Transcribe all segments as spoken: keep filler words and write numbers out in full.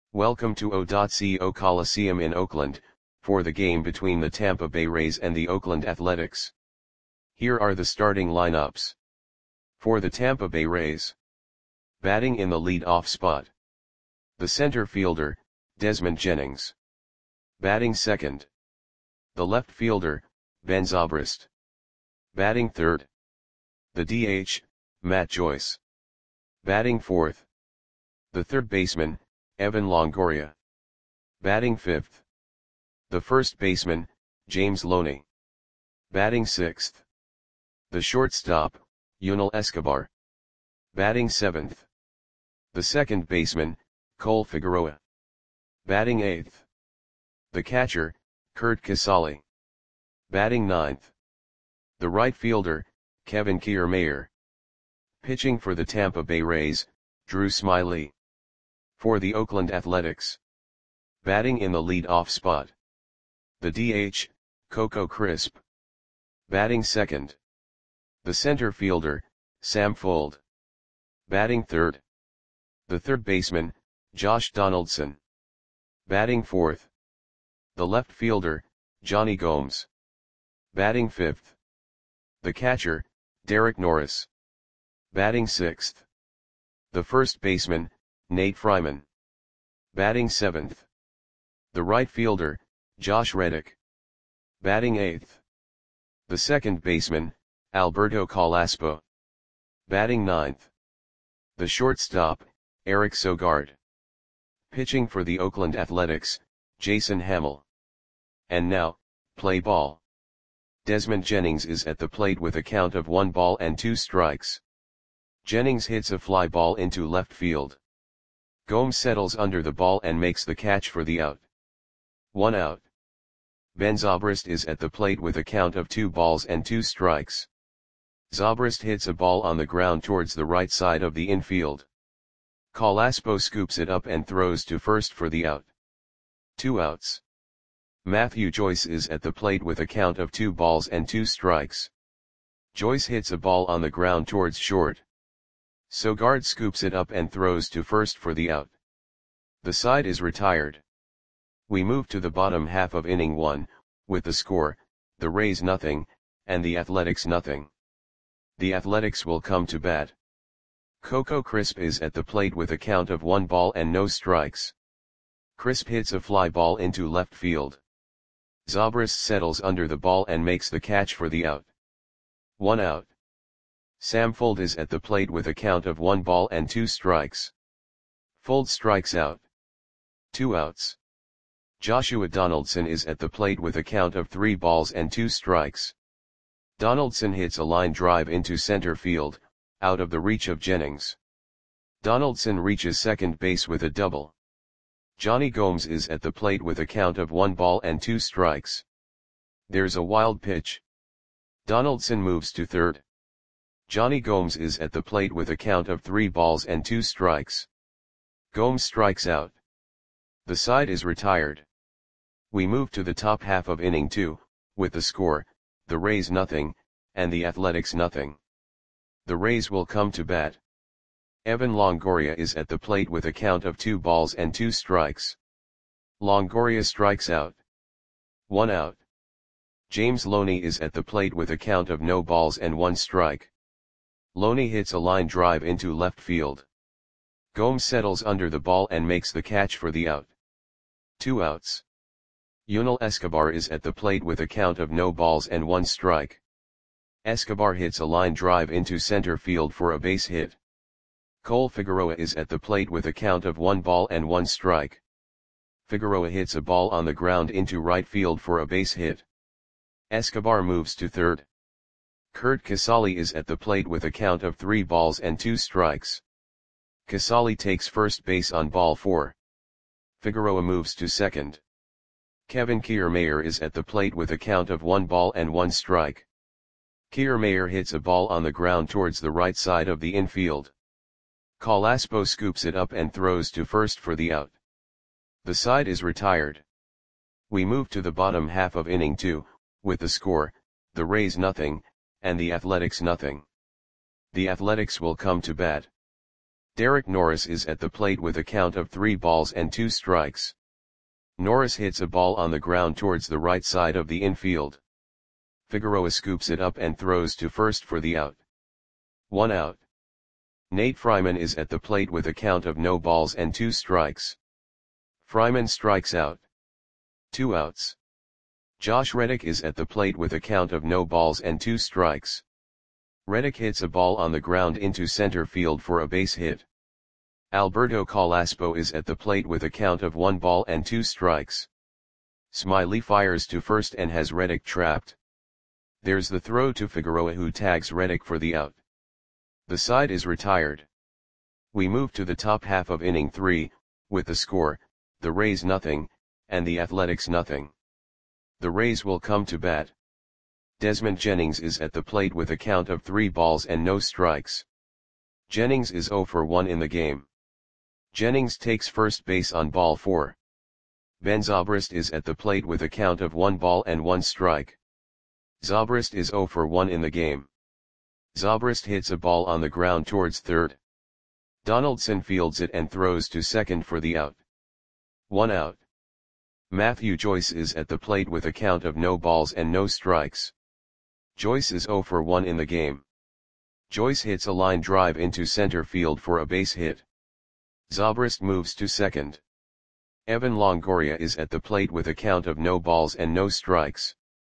Welcome to O.co Coliseum in Oakland, for the game between the Tampa Bay Rays and the Oakland Athletics. Here are the starting lineups. For the Tampa Bay Rays. Batting in the lead-off spot. The center fielder, Desmond Jennings. Batting second. The left fielder, Ben Zobrist. Batting third. The D H, Matt Joyce. Batting fourth. The third baseman, Evan Longoria. Batting fifth. The first baseman, James Loney. Batting sixth. The shortstop, Yunel Escobar. Batting seventh. The second baseman, Cole Figueroa. Batting eighth. The catcher, Curt Casali. Batting ninth. The right fielder, Kevin Kiermaier. Pitching for the Tampa Bay Rays, Drew Smyly. For the Oakland Athletics. Batting in the lead-off spot. The D H, Coco Crisp. Batting second. The center fielder, Sam Fuld. Batting third. The third baseman, Josh Donaldson. Batting fourth. The left fielder, Jonny Gomes. Batting fifth. The catcher, Derek Norris. Batting sixth. The first baseman, Nate Fryman. Batting seventh. The right fielder, Josh Reddick. Batting eighth. The second baseman, Alberto Calaspo. Batting ninth. The shortstop, Eric Sogard. Pitching for the Oakland Athletics, Jason Hammel. And now, play ball. Desmond Jennings is at the plate with a count of one ball and two strikes. Jennings hits a fly ball into left field. Gomes settles under the ball and makes the catch for the out. One out. Ben Zobrist is at the plate with a count of two balls and two strikes. Zobrist hits a ball on the ground towards the right side of the infield. Calaspo scoops it up and throws to first for the out. Two outs. Matthew Joyce is at the plate with a count of two balls and two strikes. Joyce hits a ball on the ground towards short. Sogard scoops it up and throws to first for the out. The side is retired. We move to the bottom half of inning one, with the score, the Rays nothing, and the Athletics nothing. The Athletics will come to bat. Coco Crisp is at the plate with a count of one ball and no strikes. Crisp hits a fly ball into left field. Zobrist settles under the ball and makes the catch for the out. One out. Sam Fuld is at the plate with a count of one ball and two strikes. Fuld strikes out. Two outs. Joshua Donaldson is at the plate with a count of three balls and two strikes. Donaldson hits a line drive into center field, out of the reach of Jennings. Donaldson reaches second base with a double. Jonny Gomes is at the plate with a count of one ball and two strikes. There's a wild pitch. Donaldson moves to third. Jonny Gomes is at the plate with a count of three balls and two strikes. Gomes strikes out. The side is retired. We move to the top half of inning two, with the score, the Rays nothing, and the Athletics nothing. The Rays will come to bat. Evan Longoria is at the plate with a count of two balls and two strikes. Longoria strikes out. One out. James Loney is at the plate with a count of no balls and one strike. Loney hits a line drive into left field. Gomes settles under the ball and makes the catch for the out. Two outs. Yunel Escobar is at the plate with a count of no balls and one strike. Escobar hits a line drive into center field for a base hit. Cole Figueroa is at the plate with a count of one ball and one strike. Figueroa hits a ball on the ground into right field for a base hit. Escobar moves to third. Curt Casali is at the plate with a count of three balls and two strikes. Casali takes first base on ball four. Figueroa moves to second. Kevin Kiermaier is at the plate with a count of one ball and one strike. Kiermaier hits a ball on the ground towards the right side of the infield. Calaspo scoops it up and throws to first for the out. The side is retired. We move to the bottom half of inning two, with the score, the Rays nothing, and the Athletics nothing. The Athletics will come to bat. Derek Norris is at the plate with a count of three balls and two strikes. Norris hits a ball on the ground towards the right side of the infield. Figueroa scoops it up and throws to first for the out. One out. Nate Fryman is at the plate with a count of no balls and two strikes. Fryman strikes out. Two outs. Josh Reddick is at the plate with a count of no balls and two strikes. Reddick hits a ball on the ground into center field for a base hit. Alberto Calaspo is at the plate with a count of one ball and two strikes. Smiley fires to first and has Reddick trapped. There's the throw to Figueroa, who tags Reddick for the out. The side is retired. We move to the top half of inning three, with the score, the Rays nothing, and the Athletics nothing. The Rays will come to bat. Desmond Jennings is at the plate with a count of three balls and no strikes. Jennings is zero for one in the game. Jennings takes first base on ball four. Ben Zobrist is at the plate with a count of one ball and one strike. Zobrist is zero for one in the game. Zobrist hits a ball on the ground towards third. Donaldson fields it and throws to second for the out. One out. Matthew Joyce is at the plate with a count of no balls and no strikes. Joyce is zero for one in the game. Joyce hits a line drive into center field for a base hit. Zobrist moves to second. Evan Longoria is at the plate with a count of no balls and no strikes.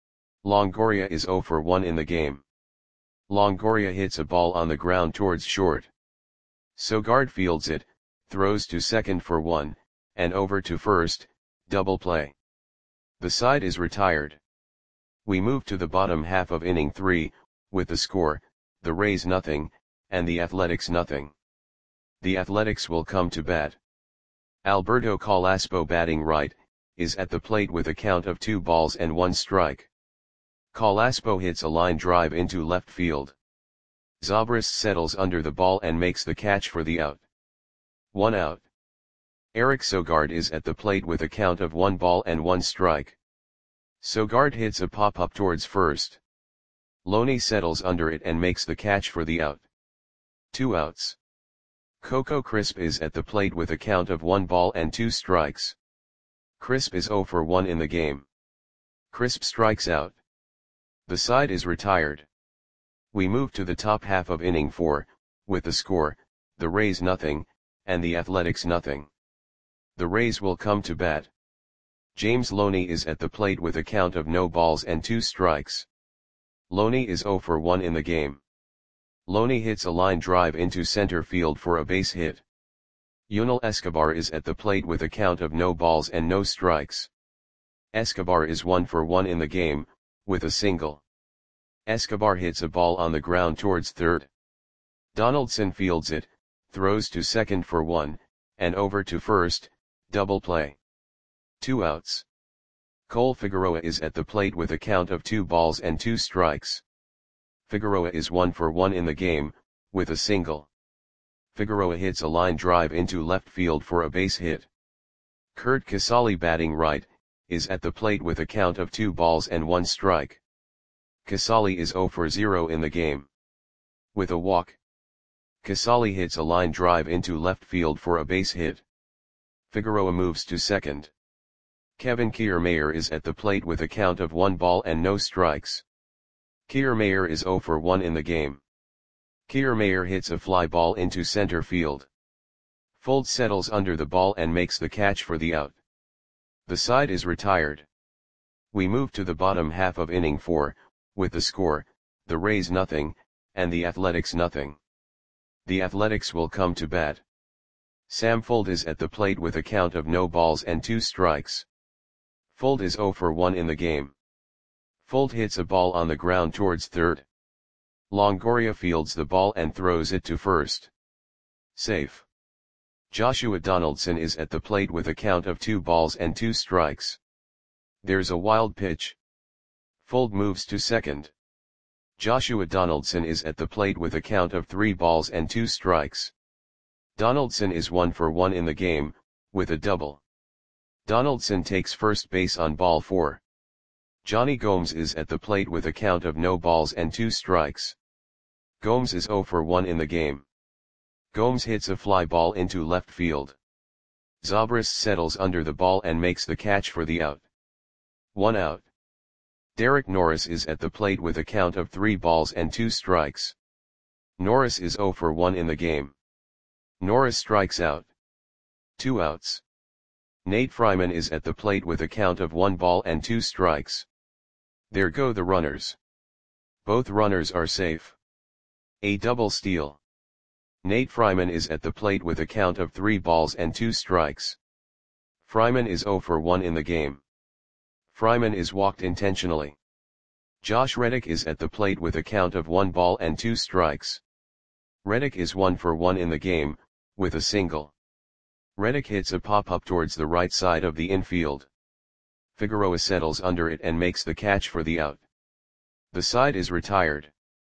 Longoria is zero for one in the game. Longoria hits a ball on the ground towards short. Sogard fields it, throws to second for one, and over to first, double play. The side is retired. We move to the bottom half of inning three, with the score, the Rays nothing, and the Athletics nothing. The Athletics will come to bat. Alberto Calaspo, batting right, is at the plate with a count of two balls and one strike. Calaspo hits a line drive into left field. Zobrist settles under the ball and makes the catch for the out. One out. Eric Sogard is at the plate with a count of one ball and one strike. Sogard hits a pop-up towards first. Loney settles under it and makes the catch for the out. Two outs. Coco Crisp is at the plate with a count of one ball and two strikes. Crisp is zero for one in the game. Crisp strikes out. The side is retired. We move to the top half of inning four, with the score, the Rays nothing, and the Athletics nothing. The Rays will come to bat. James Loney is at the plate with a count of no balls and two strikes. Loney is zero for one in the game. Loney hits a line drive into center field for a base hit. Yunel Escobar is at the plate with a count of no balls and no strikes. Escobar is one for one in the game, with a single. Escobar hits a ball on the ground towards third. Donaldson fields it, throws to second for one, and over to first, double play. Two outs. Cole Figueroa is at the plate with a count of two balls and two strikes. Figueroa is one for one in the game, with a single. Figueroa hits a line drive into left field for a base hit. Curt Casali, batting right, is at the plate with a count of two balls and one strike. Casali is zero for zero in the game. With a walk. Casali hits a line drive into left field for a base hit. Figueroa moves to second. Kevin Kiermaier is at the plate with a count of one ball and no strikes. Kiermaier is zero for one in the game. Kiermaier hits a fly ball into center field. Fold settles under the ball and makes the catch for the out. The side is retired. We move to the bottom half of inning four, with the score, the Rays nothing, and the Athletics nothing. The Athletics will come to bat. Sam Fuld is at the plate with a count of no balls and two strikes. Fuld is zero for one in the game. Fuld hits a ball on the ground towards third. Longoria fields the ball and throws it to first. Safe. Joshua Donaldson is at the plate with a count of two balls and two strikes. There's a wild pitch. Fuld moves to second. Joshua Donaldson is at the plate with a count of three balls and two strikes. Donaldson is one for one in the game, with a double. Donaldson takes first base on ball four. Johnny Gomes is at the plate with a count of no balls and two strikes. Gomes is zero for one in the game. Gomes hits a fly ball into left field. Zobrist settles under the ball and makes the catch for the out. One out. Derek Norris is at the plate with a count of three balls and two strikes. Norris is zero for one in the game. Norris strikes out. Two outs. Nate Fryman is at the plate with a count of one ball and two strikes. There go the runners. Both runners are safe. A double steal. Nate Fryman is at the plate with a count of three balls and two strikes. Fryman is zero for one in the game. Fryman is walked intentionally. Josh Reddick is at the plate with a count of one ball and two strikes. Reddick is one for one in the game, with a single. Reddick hits a pop-up towards the right side of the infield. Figueroa settles under it and makes the catch for the out. The side is retired.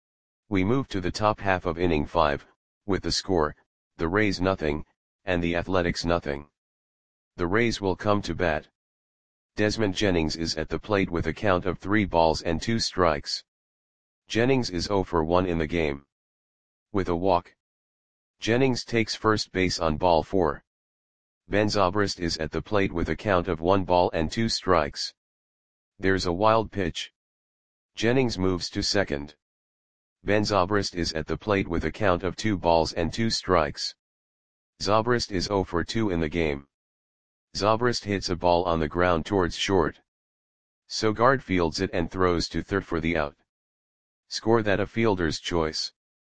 We move to the top half of inning five, with the score, the Rays nothing, and the Athletics nothing. The Rays will come to bat. Desmond Jennings is at the plate with a count of three balls and two strikes. Jennings is zero for one in the game. With a walk. Jennings takes first base on ball four. Ben Zobrist is at the plate with a count of one ball and two strikes. There's a wild pitch. Jennings moves to second. Ben Zobrist is at the plate with a count of two balls and two strikes. Zobrist is zero for two in the game. Zobrist hits a ball on the ground towards short. Sogard fields it and throws to third for the out. Score that a fielder's choice.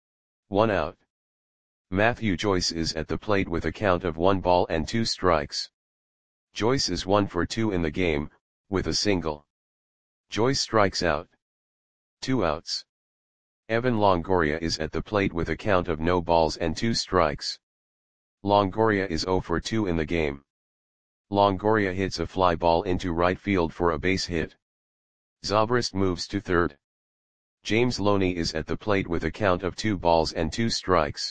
One out. Matthew Joyce is at the plate with a count of one ball and two strikes. Joyce is one for two in the game, with a single. Joyce strikes out. Two outs. Evan Longoria is at the plate with a count of no balls and two strikes. Longoria is zero for two in the game. Longoria hits a fly ball into right field for a base hit. Zobrist moves to third. James Loney is at the plate with a count of two balls and two strikes.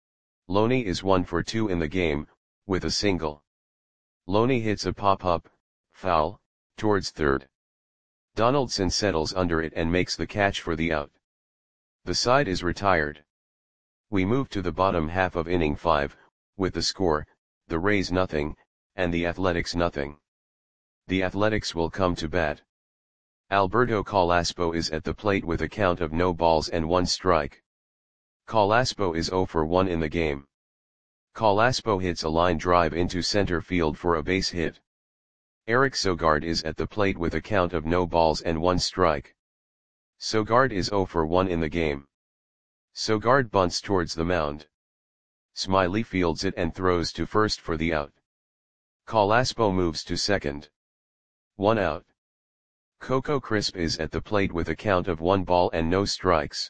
Loney is one for two in the game, with a single. Loney hits a pop-up, foul, towards third. Donaldson settles under it and makes the catch for the out. The side is retired. We move to the bottom half of inning five, with the score, the Rays nothing, and the Athletics nothing. The Athletics will come to bat. Alberto Calaspo is at the plate with a count of no balls and one strike. Calaspo is zero for one in the game. Calaspo hits a line drive into center field for a base hit. Eric Sogard is at the plate with a count of no balls and one strike. Sogard is zero for one in the game. Sogard bunts towards the mound. Smiley fields it and throws to first for the out. Calaspo moves to second. One out. Coco Crisp is at the plate with a count of one ball and no strikes.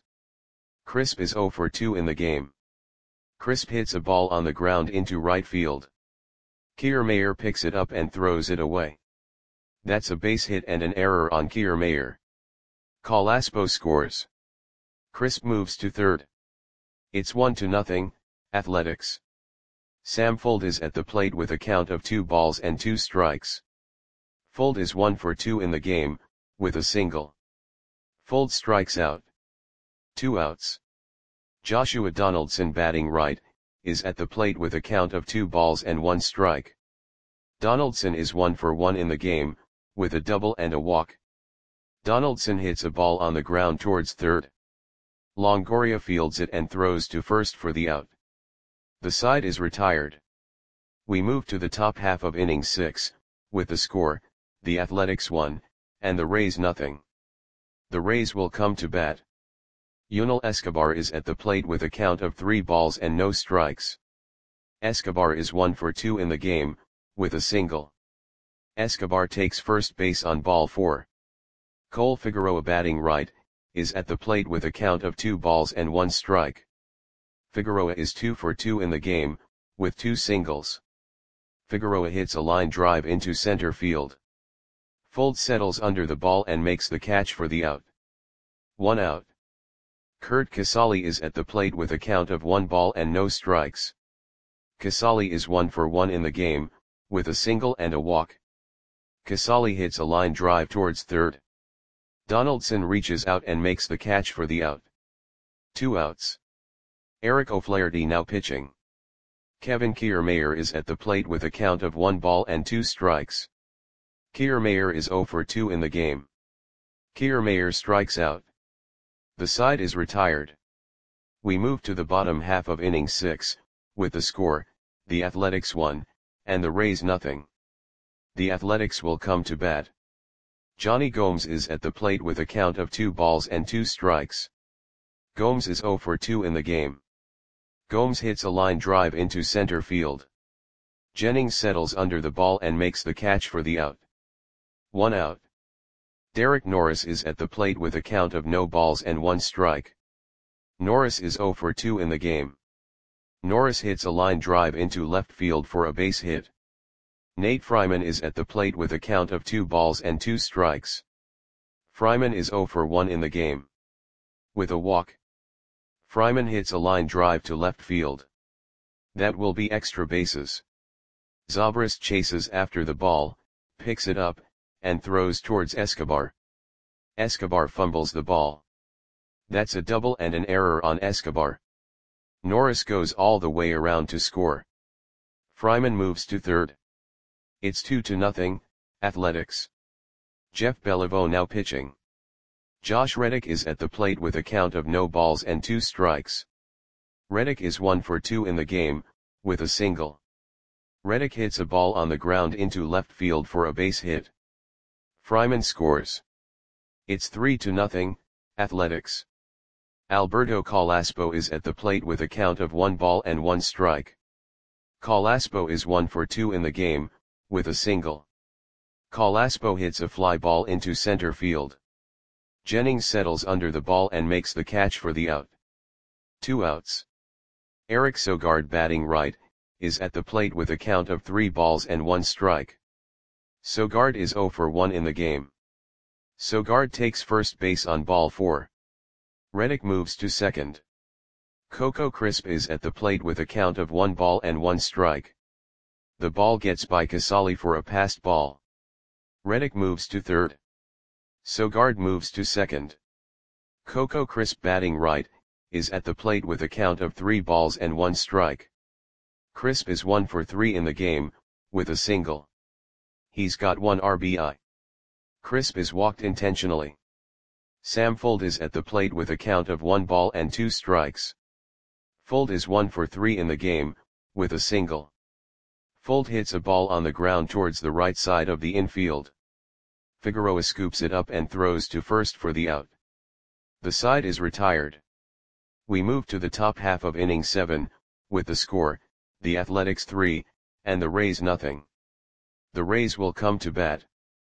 Crisp is zero for two in the game. Crisp hits a ball on the ground into right field. Kiermaier picks it up and throws it away. That's a base hit and an error on Kiermaier. Calaspo scores. Crisp moves to third. It's one to nothing, Athletics. Sam Fuld is at the plate with a count of two balls and two strikes. Fuld is one for two in the game, with a single. Fuld strikes out. Two outs. Joshua Donaldson, batting right, is at the plate with a count of two balls and one strike. Donaldson is one for one in the game, with a double and a walk. Donaldson hits a ball on the ground towards third. Longoria fields it and throws to first for the out. The side is retired. We move to the top half of inning six, with the score, the Athletics one, and the Rays nothing. The Rays will come to bat. Yunel Escobar is at the plate with a count of three balls and no strikes. Escobar is one for two in the game, with a single. Escobar takes first base on ball four. Cole Figueroa, batting right, is at the plate with a count of two balls and one strike. Figueroa is two for two in the game, with two singles. Figueroa hits a line drive into center field. Fuld settles under the ball and makes the catch for the out. One out. Curt Casali is at the plate with a count of one ball and no strikes. Casali is one for one in the game, with a single and a walk. Casali hits a line drive towards third. Donaldson reaches out and makes the catch for the out. Two outs. Eric O'Flaherty now pitching. Kevin Kiermaier is at the plate with a count of one ball and two strikes. Kiermaier is zero for two in the game. Kiermaier strikes out. The side is retired. We move to the bottom half of inning six, with the score, the Athletics one, and the Rays nothing. The Athletics will come to bat. Johnny Gomes is at the plate with a count of two balls and two strikes. Gomes is zero for two in the game. Gomes hits a line drive into center field. Jennings settles under the ball and makes the catch for the out. One out. Derek Norris is at the plate with a count of no balls and one strike. Norris is zero for two in the game. Norris hits a line drive into left field for a base hit. Nate Fryman is at the plate with a count of two balls and two strikes. Fryman is zero for one in the game. With a walk. Fryman hits a line drive to left field. That will be extra bases. Zobrist chases after the ball, picks it up, and throws towards Escobar. Escobar fumbles the ball. That's a double and an error on Escobar. Norris goes all the way around to score. Fryman moves to third. It's two to nothing, Athletics. Jeff Beliveau now pitching. Josh Reddick is at the plate with a count of no balls and two strikes. Reddick is one for two in the game, with a single. Reddick hits a ball on the ground into left field for a base hit. Fryman scores. It's three to nothing, Athletics. Alberto Calaspo is at the plate with a count of one ball and one strike. Calaspo is one for two in the game, with a single. Calaspo hits a fly ball into center field. Jennings settles under the ball and makes the catch for the out. Two outs. Eric Sogard, batting right, is at the plate with a count of three balls and one strike. Sogard is zero for one in the game. Sogard takes first base on ball four. Reddick moves to second. Coco Crisp is at the plate with a count of one ball and one strike. The ball gets by Casali for a passed ball. Reddick moves to third. Sogard moves to second. Coco Crisp, batting right, is at the plate with a count of three balls and one strike. Crisp is one for three in the game, with a single. He's got one R B I. Crisp is walked intentionally. Sam Fuld is at the plate with a count of one ball and two strikes. Fuld is one for three in the game, with a single. Fuld hits a ball on the ground towards the right side of the infield. Figueroa scoops it up and throws to first for the out. The side is retired. We move to the top half of inning seven, with the score, the Athletics three, and the Rays nothing. The Rays will come to bat.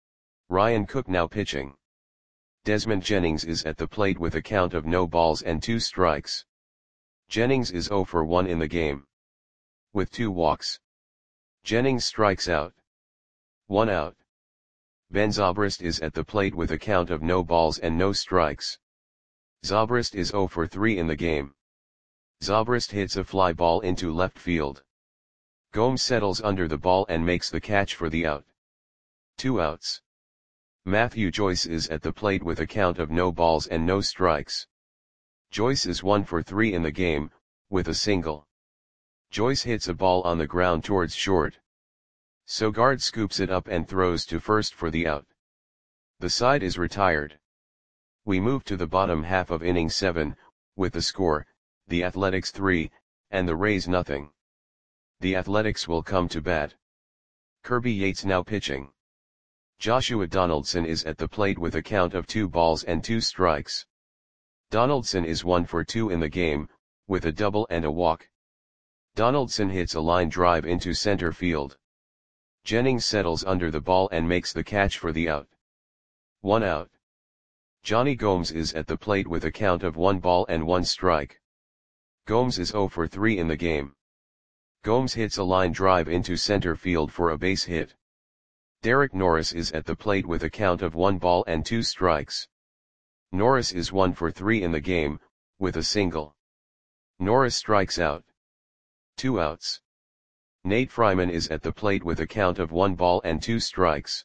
Ryan Cook now pitching. Desmond Jennings is at the plate with a count of no balls and two strikes. Jennings is zero for one in the game. With two walks. Jennings strikes out. One out. Ben Zobrist is at the plate with a count of no balls and no strikes. Zobrist is zero for three in the game. Zobrist hits a fly ball into left field. Gomes settles under the ball and makes the catch for the out. Two outs. Matthew Joyce is at the plate with a count of no balls and no strikes. Joyce is one for three in the game, with a single. Joyce hits a ball on the ground towards short. Sogard scoops it up and throws to first for the out. The side is retired. We move to the bottom half of inning seven, with the score, the Athletics three, and the Rays nothing. The Athletics will come to bat. Kirby Yates now pitching. Joshua Donaldson is at the plate with a count of two balls and two strikes. Donaldson is one for two in the game, with a double and a walk. Donaldson hits a line drive into center field. Jennings settles under the ball and makes the catch for the out. One out. Johnny Gomes is at the plate with a count of one ball and one strike. Gomes is zero for three in the game. Gomes hits a line drive into center field for a base hit. Derek Norris is at the plate with a count of one ball and two strikes. Norris is one for three in the game, with a single. Norris strikes out. Two outs. Nate Fryman is at the plate with a count of one ball and two strikes.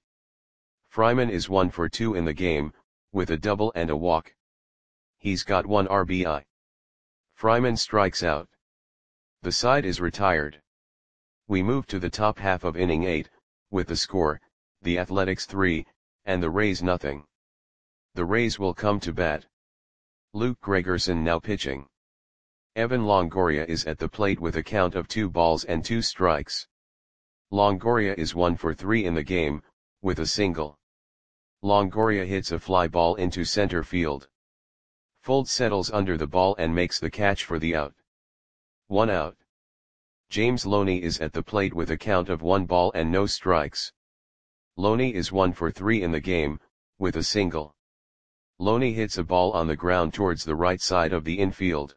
Fryman is one for two in the game, with a double and a walk. He's got one R B I. Fryman strikes out. The side is retired. We move to the top half of inning eight, with the score, the Athletics three, and the Rays nothing. The Rays will come to bat. Luke Gregerson now pitching. Evan Longoria is at the plate with a count of two balls and two strikes. Longoria is one for three in the game, with a single. Longoria hits a fly ball into center field. Fold settles under the ball and makes the catch for the out. One out. James Loney is at the plate with a count of one ball and no strikes. Loney is one for three in the game, with a single. Loney hits a ball on the ground towards the right side of the infield.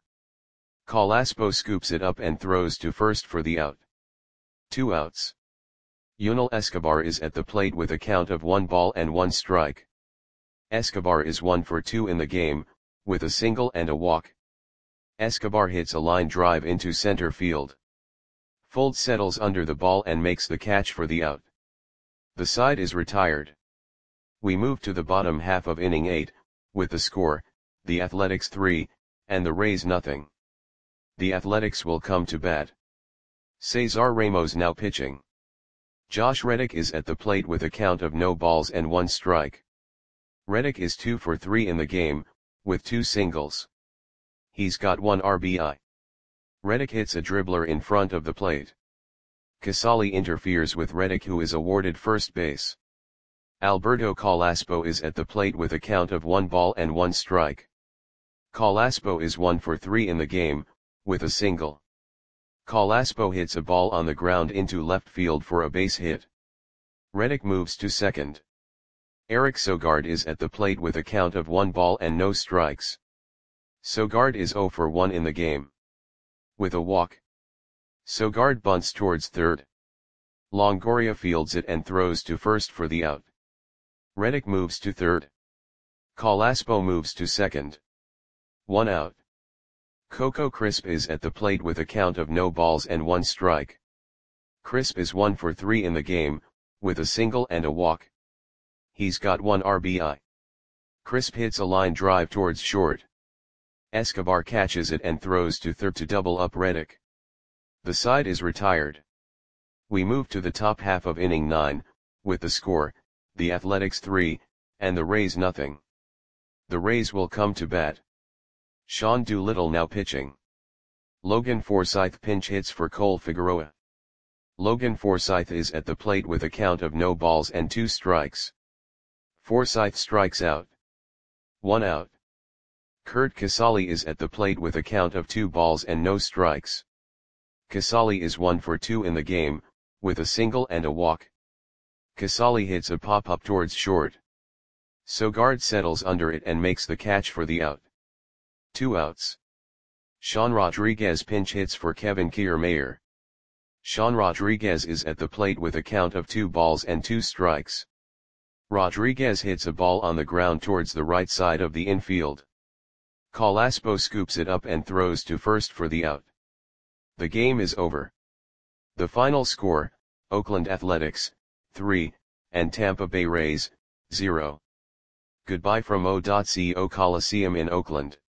Calaspo scoops it up and throws to first for the out. Two outs. Yunel Escobar is at the plate with a count of one ball and one strike. Escobar is one for two in the game, with a single and a walk. Escobar hits a line drive into center field. Fold settles under the ball and makes the catch for the out. The side is retired. We move to the bottom half of inning eight, with the score, the Athletics three, and the Rays nothing. The Athletics will come to bat. Cesar Ramos now pitching. Josh Reddick is at the plate with a count of no balls and one strike. Reddick is two for three in the game, with two singles. He's got one R B I. Reddick hits a dribbler in front of the plate. Casali interferes with Reddick, who is awarded first base. Alberto Calaspo is at the plate with a count of one ball and one strike. Calaspo is one for three in the game, with a single. Calaspo hits a ball on the ground into left field for a base hit. Reddick moves to second. Eric Sogard is at the plate with a count of one ball and no strikes. Sogard is zero for one in the game. With a walk. Sogard bunts towards third. Longoria fields it and throws to first for the out. Reddick moves to third. Calaspo moves to second. One out. Coco Crisp is at the plate with a count of no balls and one strike. Crisp is one for three in the game, with a single and a walk. He's got one R B I. Crisp hits a line drive towards short. Escobar catches it and throws to third to double up Reddick. The side is retired. We move to the top half of inning nine, with the score, the Athletics three, and the Rays nothing. The Rays will come to bat. Sean Doolittle now pitching. Logan Forsythe pinch hits for Cole Figueroa. Logan Forsythe is at the plate with a count of no balls and two strikes. Forsythe strikes out. One out. Kurt Casali is at the plate with a count of two balls and no strikes. Casali is one for two in the game, with a single and a walk. Casali hits a pop-up towards short. Sogard settles under it and makes the catch for the out. Two outs. Sean Rodriguez pinch hits for Kevin Kiermaier. Sean Rodriguez is at the plate with a count of two balls and two strikes. Rodriguez hits a ball on the ground towards the right side of the infield. Calaspo scoops it up and throws to first for the out. The game is over. The final score, Oakland Athletics, three, and Tampa Bay Rays, zero. Goodbye from O.Co Coliseum in Oakland.